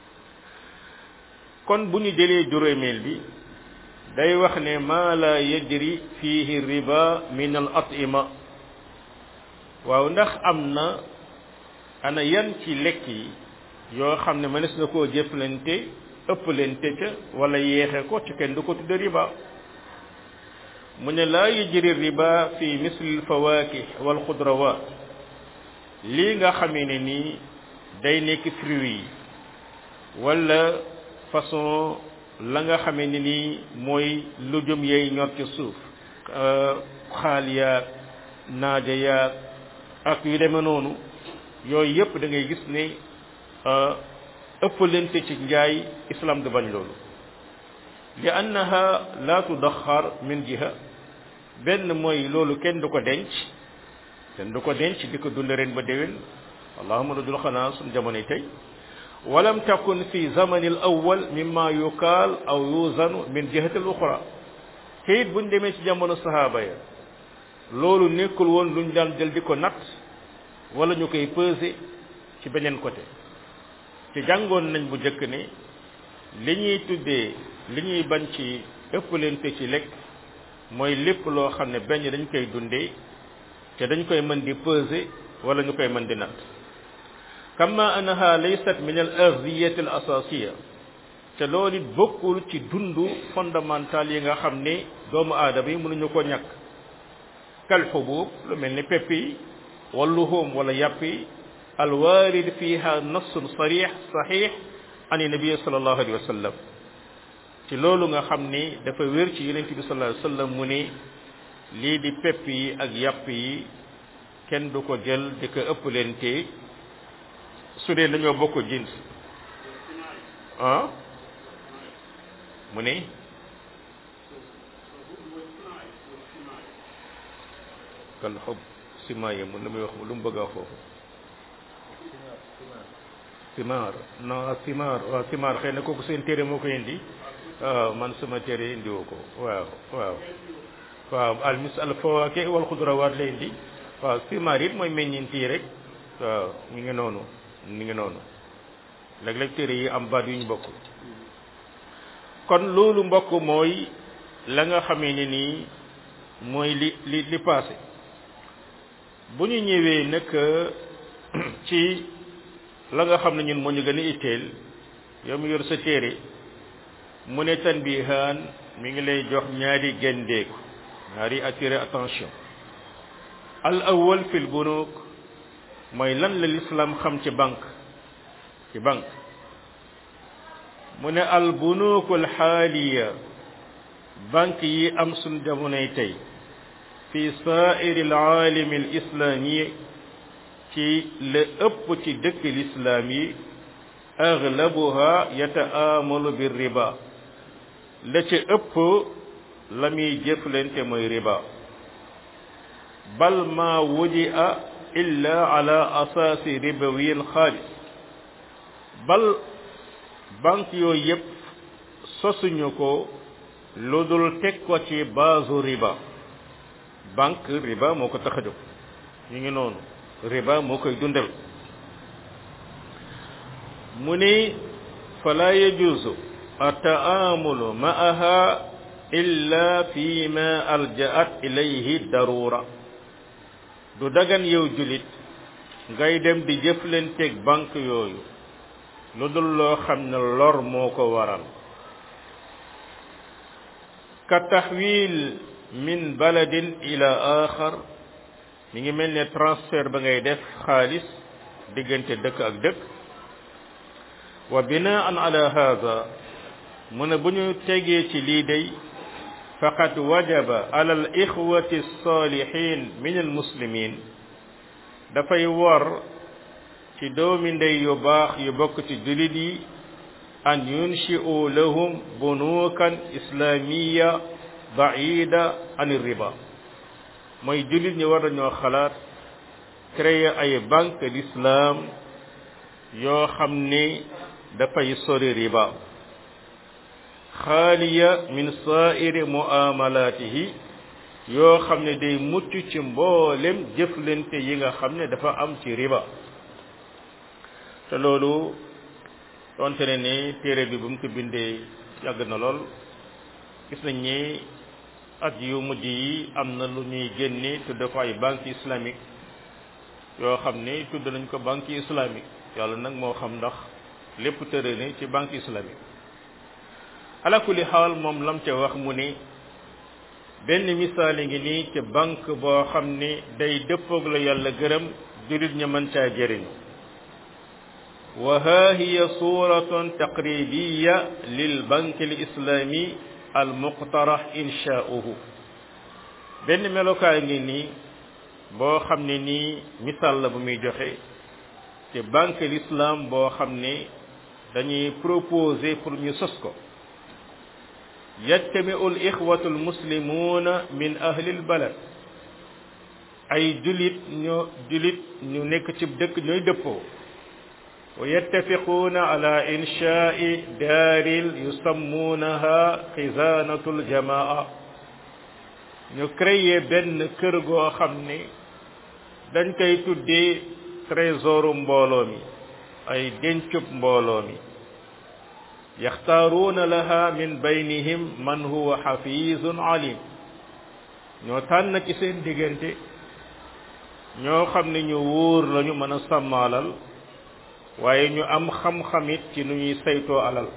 kon bu ñu jëlee juróomeel bi day wax ne maa la yajri fiihi riba min al atima waaw ndax am na ana yan ci lekk yi yoo xam ne mënees na koo jëflante ëppalante ca wala yeexe ko ci kenn du ko tudde riba mu ne laa yajri riba fi misli alfawakih wal xudrawat lii nga xamee ne nii day nekk fruits yi wala façon la nga xamee ne nii mooy lujum yey ñor ci suuf xaal yaag naaja yaag ak yu demee noonu yooyu yépp da ngay gis ne ëppalante ci njaay islam du bañ loolu li annaha la tudaxar min jiha benn mooy loolu kenn du ko denc kenn du ko denc di ko dund ren ba déwén allahuma dul xanaa suñ jamonoy tey walam takun fi zamani al awwal mimma yukaal aw yuzanu min jihati al uxra te it buñ demee ci jamono sahaaba ya loolu nekkul woon luñ daan jël di ko natt wala ñu koy peser ci beneen côté te jàngoon nañ bu njëkk ne li ñuy tuddee li ñuy bañ ci ëppalante ci lekk mooy lépp loo xam ne benn dañ koy dundee te dañ koy mën di peser wala ñu koy mën di natt kama annaha laysat min al aghdiyat al asasiya te loolu it bokkul ci dundu fondamental yi nga xam ne doomu aadama yi mënuñu ko ñàkk kal xubub lu mel ni pepp yi wal luhum wala yàpp yi al warid fiha nassun sarih sahih an nabi sallallahu alayhi wa sallam ci loolu nga xam ni dafa wér ci yonent bi sallallahu alayhi wa sallam mu ne lii di pepp yi ak yàpp yi kenn du ko jël di ko ëppalante su dee dañoo bokk jins ah mu ne kal xob sima yemu lu muy wax lu mu bëgg a wax foofu simar non simar waaw simar xëy na kooku seen téere moo ko indi waaw man sama téere indiwoo ko waaw waaw waaw al mis al fawaakih wal xudrawaat la indi waaw simar it mooy meññeent yi rek waaw mi ngi noonu mi ngi noonu léeg-léeg téere yi am baat yu ñu bokk kon loolu mbokk mooy la nga xamee ne nii mooy li li li passé bu ñu ñëwee nag ci la nga xam ne ñun moo ñu gën a itteel yow mi yor sa téere mu ne tanbihaan mi ngi lay jox ñaari gendeeku ñaari attirer attention al awwal fil bunuk mooy lan la l'islam xam ci banque ci banque mu ne al bunukul xaaliya banque yi am suñ jamonoy tey fi sa'iri al aalim al islami ci la ëpp ci dëkk l'islam yi aglabuha yataamalu bir riba la ci ëpp la muy jëflante mooy riba bal ma wudia illa ala asaasi ribawiyin xaalis bal banque yooyu yëpp sosuñu ko lu dul teg ko ci baasu riba banque riba moo ko tax a jóg ñu ngi noonu riba moo koy dundal mu ni fala yajuzu ataamulu ma'aha illa fi ma aljaat ilayhi darura du dagan yow julit ngay dem di jëflanteeg banque yooyu lu dul loo xam ne lor moo ko waral ka tahwil min baladin ila axar mi ngi mel ne transfert ba ngay def xaalis diggante dëkk ak dëkk wa binaan ala hada mu ne bu ñu tegee ci lii day faqad wajaba ala al ixwati salihin min al muslimin dafay war ci doomi ndey yu baax yu bokk ci julit yi an yunshi'u lahum bunukan islamiyya ba'ida an riba mooy julit ñi war nañoo xalaat créer ay banque d'islam yoo xam ni dafay sori riba xaaliya min sa'iri muamalatihi yoo xam ne day mucc ci mboolem jëflante yi nga xam ne dafa am ci riba te loolu donte ne ni téere bi bu mu ko bindee yàgg na lool gis nañ ni at yu mujj yi am na lu ñuy génne tudd ko ay banque islamique yoo xam ne tudd nañ ko banque islamique yàlla nag moo xam ndax lépp tëre ne ci banque islamique ala kulli xaal moom lam ca wax mu ni benn misaal ngi nii ci banque boo xam ni day dëppoog la yàlla gërëm julit ña mën caa jëriñu wa ha hiya suratun taqribiya lil banque al islami al muqtarah insha'uhu benn melokaay ngi nii boo xam ne nii misaal la bu muy joxe ci banque l'islam boo xam ne dañuy proposer pour ñu sos ko yajtami'u al ikhwatu al muslimuna min ahli al balad ay julit ñu julit ñu nekk ci dëkk ñooy dëppoo wa yattafiquna ala insha'i daaril yusammunaha khizanatu al jamaa ñu créer benn kër goo xam ne dañ koy tuddee trésoru mbooloo mi ay dencub mbooloo mi yaxtaaruuna laha min baynihim man huwa xafizun alim ñoo tànn ci seen diggante ñoo xam ne ñu wóor lañu mën a sàmmaalal waaye ñu am xam-xamit ci nu ñuy saytoo alal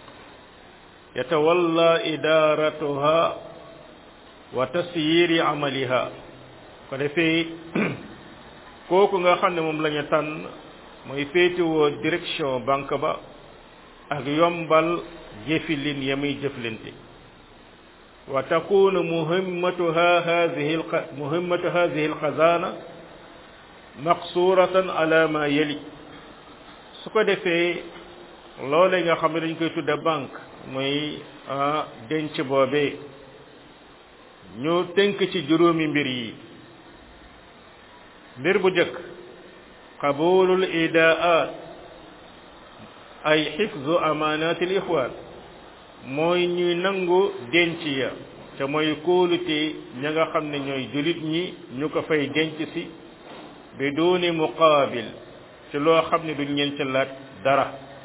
yatawalla idaratuha wa tasyiri amaliha ko defee kooku nga xam ne moom la ñu tànn mooy féetewoo direction banque ba ak yombal jëfilin ya muy jëflante wa takunu muhimmatuha hadhihi muhimmatu hadhihi alxazana maqsuratan ala ma yali su ko defee loolee nga xam ne dañ koy tudde banque muy denc boobee ñu tënk ci juróomi mbir yi mbir bu jëkk qabulul idaat ay xifzu amaanatil ixwaan mooy ñuy nangu denc ya te mooy kóolute ña nga xam ne ñooy julit ñi ñu ko fay denc si bi duuni muqaabil ci loo xam ne duñ leen ca laaj dara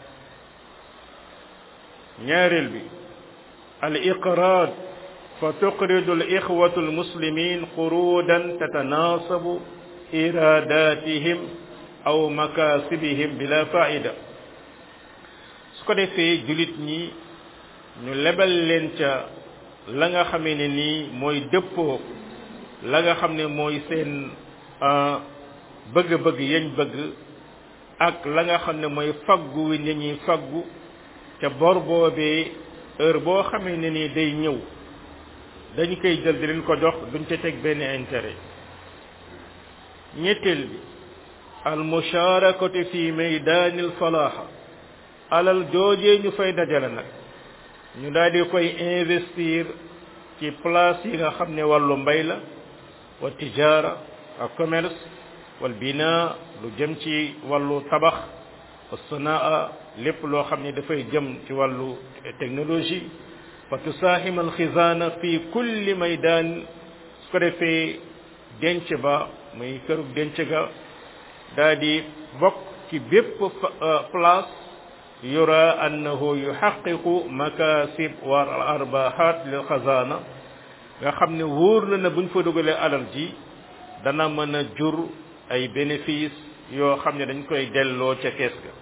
ñaareel bi al iqraad fa tuqridu al ixwatu al muslimin qurudan tatanaasabu iradatihim aw makasibihim bila faida su ko defee julit ñi ñu lebal leen ca la nga xamee ne nii mooy dëppoo la nga xam ne mooy seen bëgg-bëgg yañ bëgg ak la nga xam ne mooy faggu wi ni ñuy faggu ca bor boobee heure boo xamee ne nii day ñëw dañ koy jël di leen ko jox duñ ca teg benn intérêt ñetteel bi al musharakatu fi maydaanil falaaha alal joojee ñu fay dajale nag ñu daal di koy investir ci place yi nga xam ne wàllu mbay la wa tijaara ak commerce wal binaa lu jëm ci wàllu tabax wa sanaa lépp loo xam ne dafay jëm ci wàllu technologie fa tusaahim al xizaana fi kulli maydaan su ko defee denc ba muy kërug denc ga daal di bokk ci bépp place yura annahu yuhaqiqu makasib wa arbahat lil xazaana nga xam ne wóor na ne buñ fa dugalee alal ji dana mën a jur ay bénéfice yoo xam ne dañ koy delloo ca kees ga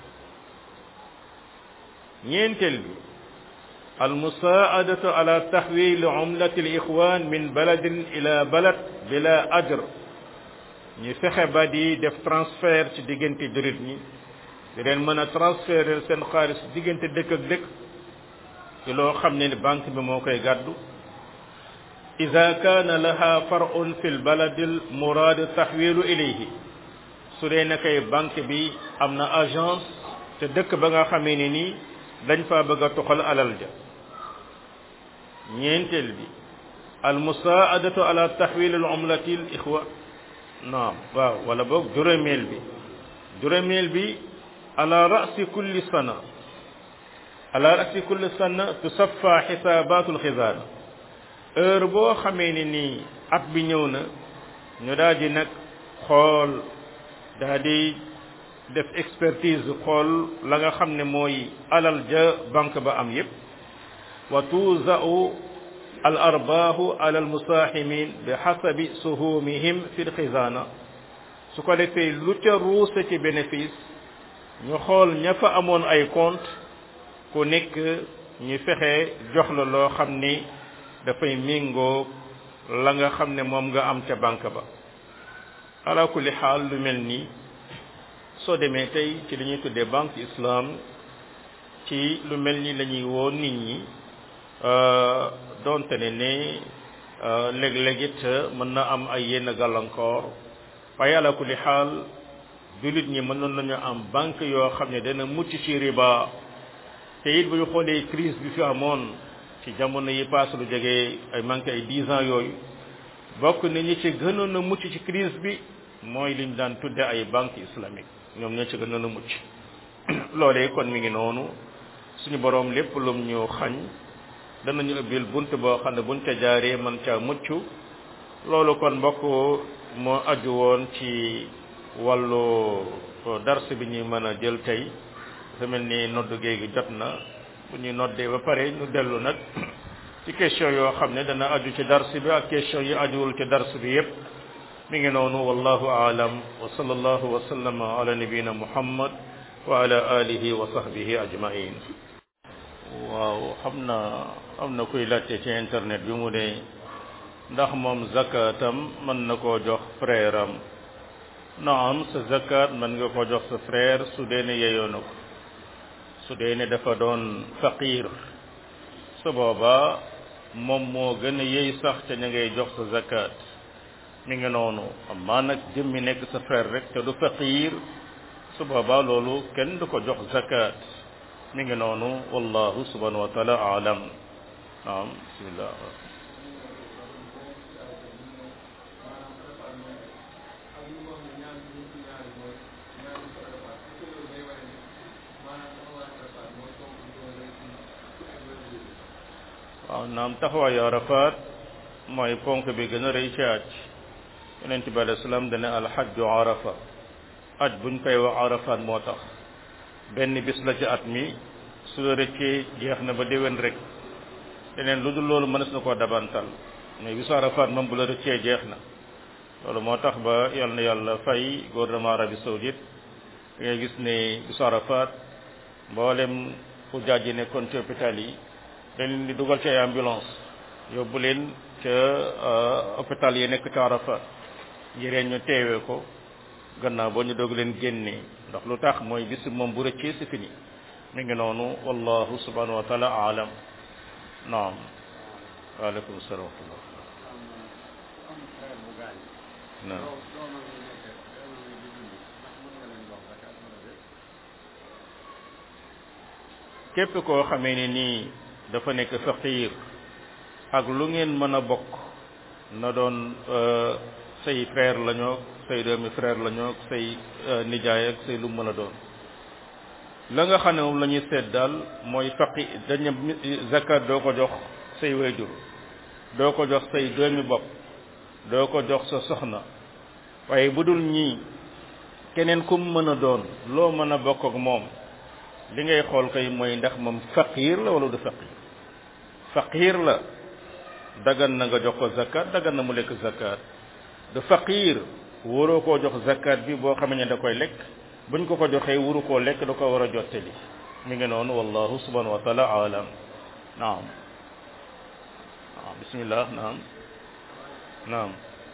ñeenteel bi almusaadatu ala tahwil umlati al ixwan min baladin ila balad bila ajr ñu fexe ba di def transfert ci diggante jurit ñi di leen mën a transférer seen xaalis diggante dëkk ak dëkk ci loo xam ne banque bi moo koy gàddu ida kaana laha far'un fi lbaladi almuraad tahwilu ilayhi su dee na kay banque bi am na agence te dëkk ba nga xamee ne nii dañ faa bëgg a toxal alal ja ñeenteel bi almusaadatu ala tahwil al umlati al ixwa naam waaw wala boog juróomeel bi juróomeel bi ala rasi kulli sana ala rasi kulli sana tusaffa xisaabatul xizaana heure boo xamee ne nii at bi ñëw na ñu daal di nag xool daal di def expertise xool la nga xam ne mooy alal ja banque ba am yépp wa tuuza'u al arbaahu ala al musaahimin bi xasabi suhumihim fi l xizaana su ko defee lu ca ruuse ci bénéfice ñu xool ña fa amoon ay compte ku nekk ñu fexe jox la loo xam ni dafay méngoo la nga xam ne moom nga am ca banque ba ala kulli xaal lu mel nii soo demee tey ci li ñuy tuddee banque islam ci lu mel ni la ñuy woo nit ñi donte ne ne léeg-léeg it mën na am ay yenn gàllankoor waaye ala kulli xaal jullit ñi mënoon nañu am banque yoo xam ne dana mucc ci riba te it bu ñu xoolee crise bi fi amoon ci jamono yi paase lu jege ay manqué ay dix ans yooyu bokk na ñi ci gënoon a mucc ci crise bi mooy liñ daan tudde ay banque islamique ñoom ñoo ci gënoon a mucc loolee kon mi ngi noonu suñu boroom lépp lum ñu xañ danañu ubbil bunt boo xam ne buñ ca jaaree man ca mucc loolu kon mbokk moo aju woon ci wàllu dars bi ñuy mën a jël tey dafa mel ni noddu géegi jot na bu ñuy noddee ba pare ñu dellu nag ci question yoo xam ne dana aju ci dars bi ak question yi ajuwul ci dars bi yépp mi ngi noonu wallahu aalam wa sallallahu wa sallama ala nabiyina muhammad wa ala alihi wa sahbihi ajmain waaw xam na am na kuy laajte ci internet bi mu ne ndax moom zakatam mën na koo jox frère am naam sa zakat mën nga ko jox sa frère su dee ne yeyoo na ko su dee ne dafa doon faqir su boobaa moom moo gën a yey sax ca ña ngay jox sa zakat mi ngi noonu amaa nag jëmmi nekk sa frère rek te du faqir su boobaa loolu kenn du ko jox zakat mi ngi noonu wallahu subhanahu wa taala aalam naam bismillah waaw naam taxawaayu Arafat mooy ponk bi gën a rëy ci aj yonent bi alayhi salaam dana alxajju arafa aj buñ koy wax Arafat moo tax benn bis la ci at mi su la rëccee jeex na ba déwén rek leneen lu dul loolu mënees na koo dabantal mais bisu Arafat moom bu la rëccee jeex na loolu moo tax ba yal na yàlla fay gouvernement Arabie Saoudite da ngay gis ne bisu Arafat mboolem fu jaaj yi nekkoon ci hôpital yi dañ leen di dugal ci ay ambulance yóbbu leen ca hôpital yi nekk ca Arafat yéreen ñu teewee ko gannaaw boo ñu doog leen génnee ndax lu tax mooy bis moom bu rëccee si fini mi ngi noonu wallahu subhanahu wa taala aalam naam waaleykum salaam wa rahmatullah naam képp koo xamee ne nii dafa nekk faqiir ak lu ngeen mën a bokk na doon say frère lañoo say doomi frère lañoo say nijaay ak say lu mën a doon la nga xam ne moom la ñuy seet daal mooy faqi dañu zakat doo ko jox say wayjur doo ko jox say doomi bopp doo ko jox sa soxna waaye bu dul ñii keneen kum mën a doon loo mën a bokk ak moom li ngay xool kay mooy ndax moom faqiir la wala du faqiir faqiir la dagan na nga jox ko zakat dagan na mu lekk zakat du faqiir waroo koo jox zakat bi boo xamee ne da koy lekk buñ ko ko joxee wuru koo lekk da ko war a jottali mi ngi noonu wallahu subhanahu wa taala alam naam naam bismillah naam naam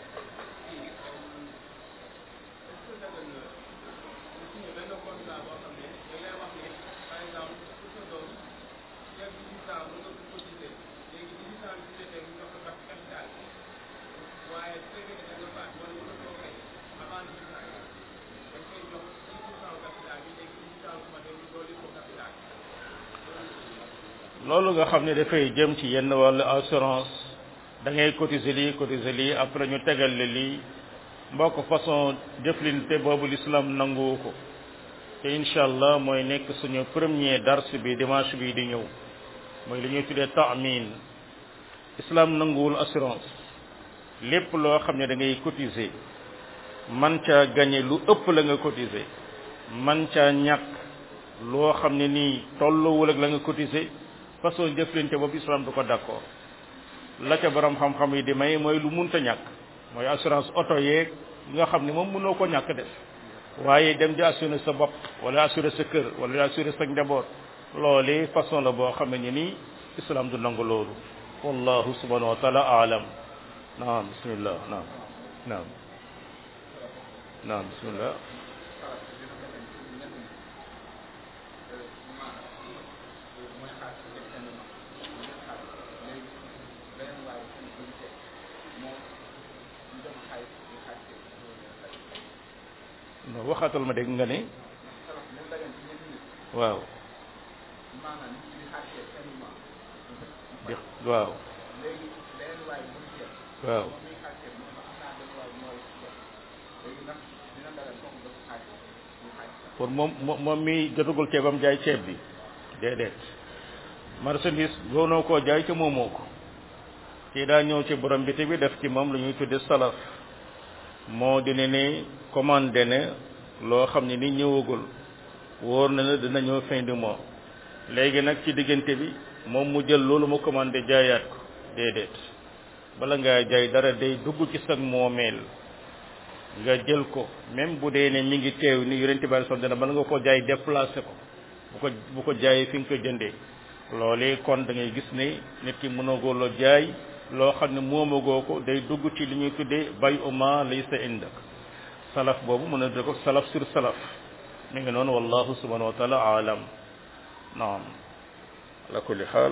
loolu nga xam ne dafay jëm ci yenn wàllu assurance da ngay cotiser lii cotiser lii après ñu tegal la lii mbokk façon jëflinte boobu l'islam nanguwu ko te incha allah mooy nekk suñu premier dars bi dimanche bi di ñëw mooy li ñuy tuddee ta'min islam nanguwul assurance lépp loo xam ne da ngay cotiser man caa gagné lu ëpp la nga cotiser man caa ñàkk loo xam ne nii tolluwul ak la nga cotiser façon jëflante boobu islam du ko d'accord la ca borom xam-xam yi di may mooy lu munta ñàkk mooy assurance auto yeeg nga xam ne moom mënoo ko ñàkk def waaye dem di assurer sa bopp wala assurer sa kër wala assurer sa njaboot loolee façon la boo xam ne nii islam du nangu loolu wallahu subhanahu wa taala aalam naam bismillah naam naam naam bismillah non waxaatal ma dégg nga ne waaw waaw waaw pour moom moom mi jotagul ceebam jaay ceeb bi déedéet marchandise doonoo koo jaay ca moomoo ko kii daa ñëw ci borom bi te bi def ci moom lu ñuy tudde salaf moo dina ne commandé ne loo xam ne ni ñëwagul wóor na ne dina ñëw fin du mois léegi nag ci diggante bi moom mu jël loolu mu commandé jaayaat ko déedéet bala ngaa jaay dara day dugg ci sag moomeel nga jël ko même bu dee ne mi ngi teew ni yonent bi sallallahu alayhi wasallam bala nga ko jaay déplacé ko bu ko bu ko jaayee fi nga ko jëndee loolee kon da ngay gis ne nit ki mënagoo la jaay loo xam ne moomagoo ko day dugg ci li ñuy tuddee bay uma laysa indak salaf boobu mën a def ko salaf sur salaf mi ngi noonu wallahu subhanahu wa taala aalam naam ala kulli xaal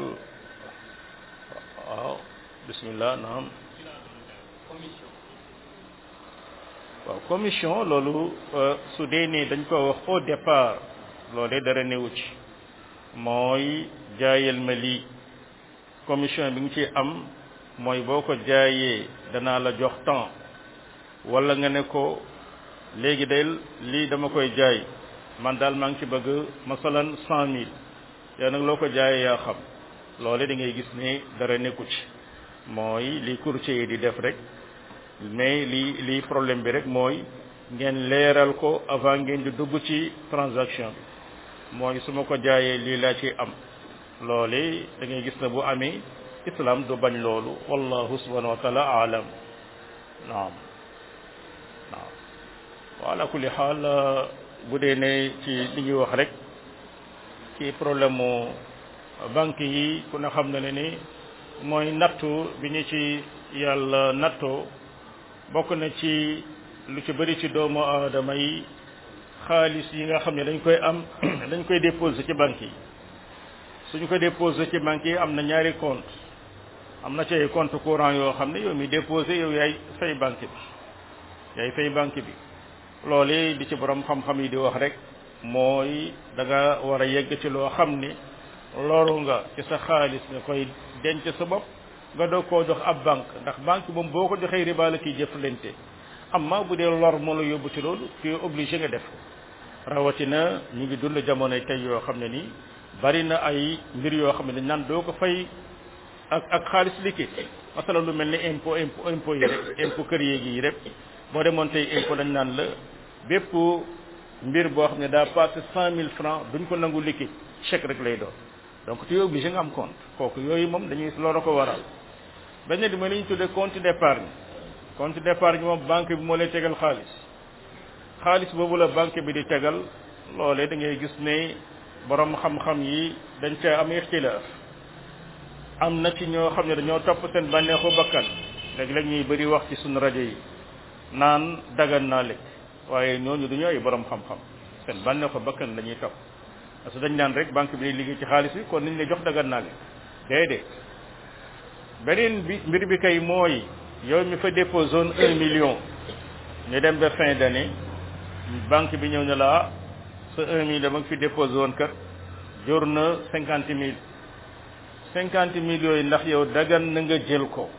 waaw bismillah naam waaw commission loolu su dee ne dañ ko wax au départ loolee dara newu ci mooy jaayal ma lii commission bi nga ci am mooy boo ko jaayee danaa la jox temps wala nga ne ko léegi day lii dama koy jaay man daal maa ngi ci bëgg masalan cent mille yow nag loo ko jaayee yaa xam loole da ngay gis ne dara nekku ci mooy li courtier yi di def rek mais li li problème bi rek mooy ngeen leeral ko avant ngeen di dugg ci transaction bi mooy su ma ko jaayee lii laa ci am loole da ngay gis ne bu amee islam du bañ loolu wallahu subhanahu wa taala aalam naam naam wa ala kulli xaal bu dee ne ci li ñuy wax rek ci problème mu banque yi ku ne xam na ne ni mooy nattu bi ñu ci yàlla nattoo bokk na ci lu ci bëri ci doomu aadama yi xaalis yi nga xam ne dañ koy am dañ koy déposer ci banque yi suñu ko déposer ci banque yi am na ñaari compte am na ci ay compte courant yoo xam ne yow mi déposer yow yaay fay banque bi yaay fay banque bi loolu di ci borom xam-xam yi di wax rek mooy da nga war a yegg ci loo xam ni loru nga ci sa xaalis nga koy denc sa bopp nga doog koo jox ab banque ndax banque moom boo ko joxee riba la kiy jëflante amma bu dee lor moo la yóbbu ci loolu tu es obligé nga def ko rawatina ñu ngi dund jamonoy tey yoo xam ne nii bari na ay mbir yoo xam ne dañ naan doo ko fay ak ak xaalis liquide masala lu mel ni impôt impôt impôt yi rek impôt kër yéegi yi rek boo demoon tey impôt dañ naan la bépp mbir boo xam ne daa passé cent mille francs duñ ko nangu liquide chèque rek lay doon donc tu es obligé nga am compte kooku yooyu moom dañuy loolu ko waral benn bi mooy li ñu tuddee compte d'épargne compte d'épargne moom banque bi moo lay tegal xaalis xaalis boobu la banque bi di tegal loolee da ngay gis ne borom xam-xam yi dañ ca am ixtilaaf am na ci ñoo xam ne dañoo topp seen bànneexu bakkan léeg-léeg ñuy bëri wax ci suñu rajo yi naan dagan naa lekk waaye ñooñu duñu ay borom xam-xam seen bànneexu bakkan la ñuy topp parce que dañ naan rek banque bi day liggéey ci xaalis bi kon niñ lay jox dagan naa lekk déedéet beneen bi mbir bi kay mooy yow mi fa déposé woon un million ñu dem ba fin d'année banque bi ñëw ne la sa un million dama fi déposé woon kat jur na cinquante mille cinquante mille yooyu ndax yow dagan na nga jël ko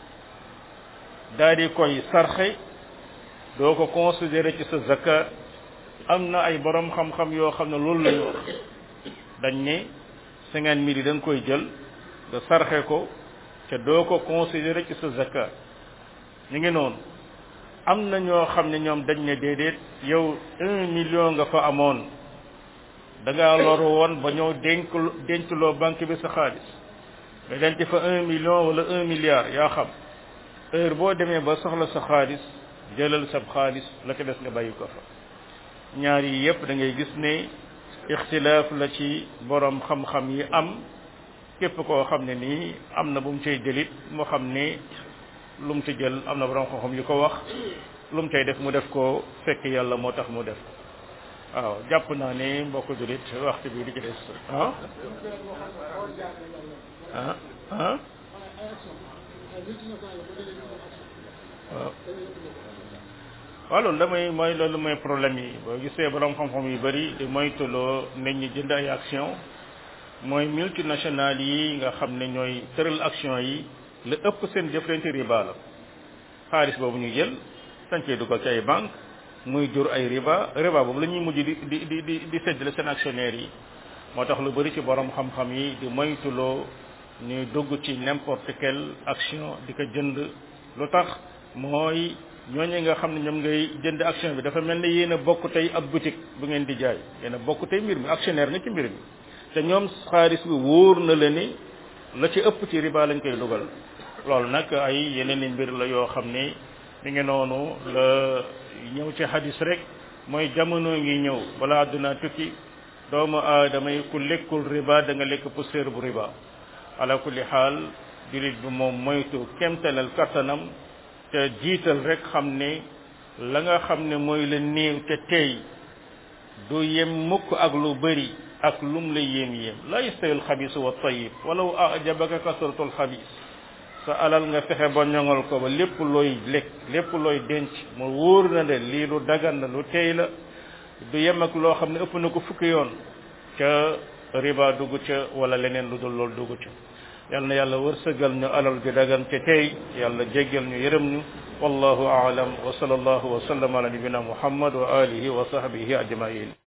daal di koy sarxe doo ko considéré ci sa zakat am na ay borom xam-xam yoo xam ne loolu lañu wax dañ ne cinquante mille yi da nga koy jël nga sarxe ko te doo ko considéré ci sa zakat ñu ngi noonu am na ñoo xam ne ñoom dañ ne déedéet yow un million nga fa amoon da ngaa loru woon ba ñëw denc denculoo banque bi sa xaalis nga denc fa un million wala un milliard yaa xam heure boo demee ba soxla sa xaalis jëlal sa xaalis la ko des nga bàyyi ko fa ñaar yi yépp da ngay gis ne ixtilaaf la ci borom xam-xam yi am képp koo xam ne nii am na bu mu cay jëlit moo xam ne lu mu ci jël am na borom xam-xam yu ko wax lu mu cay def mu def ko fekk yàlla moo tax mu def ko waaw jàpp naa ne mbokk julit waxtu bi di ci des ah ah ah waaw waaw loolu damay mooy loolu mooy problème yi boo gisee borom xam-xam yu bëri di moytuloo nit ñi jënd ay action mooy multinationales yi nga xam ne ñooy tëral action yi la ëpp seen jëflante riba la xaalis boobu ñu jël dañ koy dugal ci ay banque muy jur ay riba riba boobu la ñuy mujj di di di di di séddale seen actionnaires yi moo tax lu bëri ci borom xam-xam yi di moytuloo ñuy dugg ci n'importe quelle action di ko jënd lu tax mooy ñooñu nga xam ne ñoom ngay jënd action bi dafa mel ne yéen a bokk tey ab boutique bu ngeen di jaay yéen a bokk tey mbir mi actionnaire nga ci mbir mi te ñoom xaalis bi wóor na la ni la ci ëpp ci riba lañ koy dugal loolu nag ay yeneen i mbir la yoo xam ne mi ngi noonu la ñëw ci hadis rek mooy jamono ngi ñëw wala àdduna tukki doomu aadama yi ku lekkul riba da nga lekk poussière bu riba ala kulli xaal julit bi moom moytu kemtalal kattanam te jiital rek xam ne la nga xam ne mooy la néew te tey du yem mukk ak lu bëri ak lum la yéem yéem la yastawil xabisu wa tayib walaw ajabaka kasratul xabis sa alal nga fexe ba ñoŋal ko ba lépp looy lekk lépp looy denc mu wóor na de lii lu dagan na lu tey la du yem ak loo xam ne ëpp na ko fukki yoon ca riba dugg ca wala leneen lu dul loolu dugg ca yal na yàlla wërsëgal ñu alal bi dagan te tey yàlla jéggal ñu yërëm ñu wallahu a'lam wa sallallahu wa sallam ala nabina muhammad wa alihi wa sahbihi ajma'in